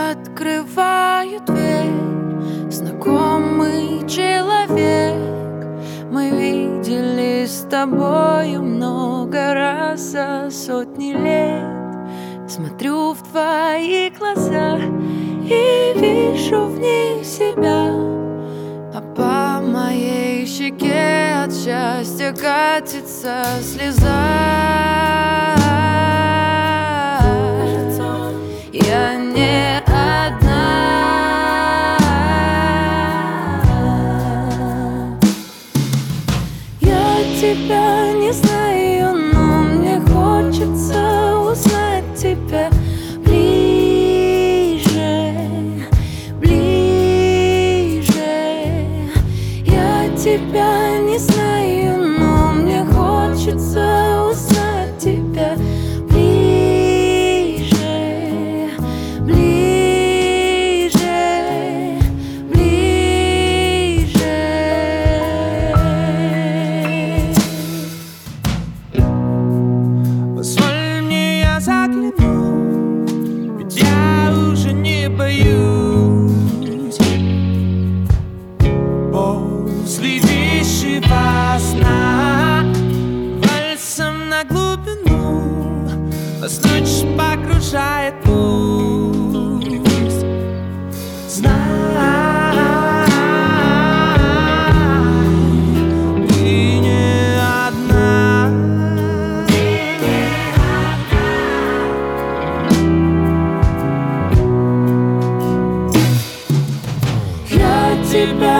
Открываю дверь, знакомый человек. Мы виделись с тобою много раз за сотни лет. Смотрю в твои глаза и вижу в них себя, а по моей щеке от счастья катится слеза. Я не одна. Я тебя не знаю, но мне хочется узнать тебя ближе, ближе. Я тебя не знаю, но мне хочется узнать тебя ближе, ближе, ближе. Позволь мне, я загляну, ведь я уже не боюсь. После вещего сна вальсом на глубину нас ночь погружает пусть. Знай, ты не одна. Я тебя